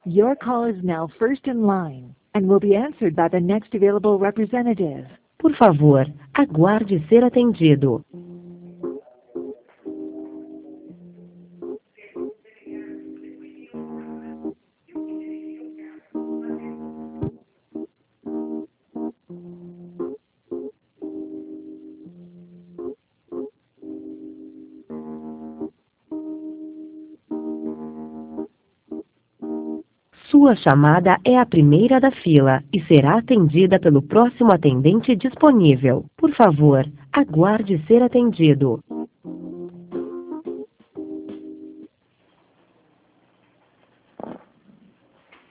Your call is now first in line and will be answered by the next available representative. Por favor, aguarde ser atendido. Sua chamada é a primeira da fila e será atendida pelo próximo atendente disponível. Por favor, aguarde ser atendido.